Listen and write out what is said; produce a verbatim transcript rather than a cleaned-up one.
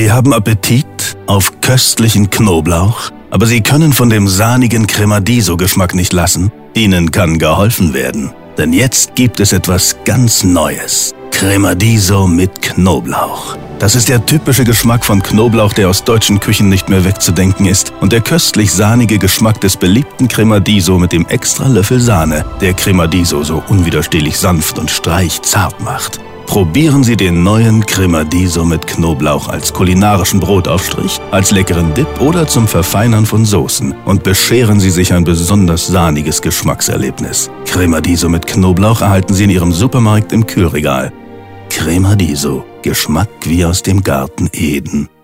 Sie haben Appetit auf köstlichen Knoblauch, aber Sie können von dem sahnigen Cremadiso-Geschmack nicht lassen? Ihnen kann geholfen werden, denn jetzt gibt es etwas ganz Neues. Cremadiso mit Knoblauch. Das ist der typische Geschmack von Knoblauch, der aus deutschen Küchen nicht mehr wegzudenken ist, und der köstlich sahnige Geschmack des beliebten Cremadiso mit dem extra Löffel Sahne, der Cremadiso so unwiderstehlich sanft und streichzart macht. Probieren Sie den neuen Cremadiso mit Knoblauch als kulinarischen Brotaufstrich, als leckeren Dip oder zum Verfeinern von Soßen und bescheren Sie sich ein besonders sahniges Geschmackserlebnis. Cremadiso mit Knoblauch erhalten Sie in Ihrem Supermarkt im Kühlregal. Cremadiso, Geschmack wie aus dem Garten Eden.